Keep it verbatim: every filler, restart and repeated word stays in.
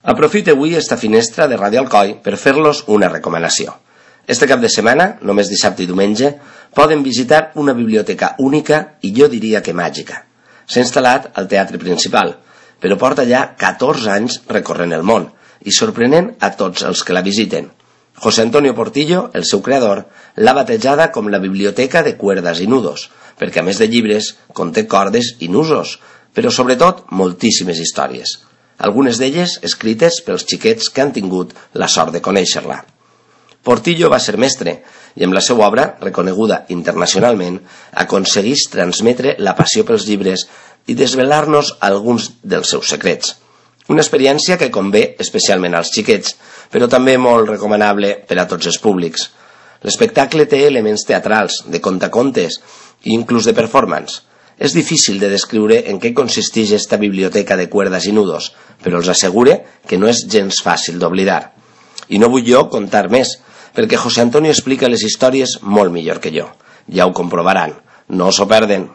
Aprofite avui esta finestra de Ràdio Alcoi per fer-los una recomanació. Este cap de setmana, només dissabte i diumenge, poden visitar una biblioteca única i jo diria que màgica. S'ha instal·lat al Teatre Principal, però porta ja catorze anys recorrent el món i sorprenent a tots els que la visiten. José Antonio Portillo, el seu creador, l'ha batejada com la Biblioteca de Cuerdas i Nudos, perquè a més de llibres conté cordes i nusos, però sobretot moltíssimes històries. Algunes d'elles escrites pels xiquets que han tingut la sort de conèixer-la. Portillo va ser mestre i amb la seva obra, reconeguda internacionalment, aconsegueix transmetre la passió pels llibres i desvelar-nos alguns dels seus secrets. Una experiència que convé especialment als xiquets, però també molt recomanable per a tots els públics. L'espectacle té elements teatrals, de contacontes i inclús de performance. És difícil de descriure en què consisteix esta biblioteca de cuerdas i nudos, però els assegure que no és gens fàcil d'oblidar. I no vull jo contar més, perquè José Antonio explica les històries molt millor que jo. Ja ho comprovaran. No s'ho perden.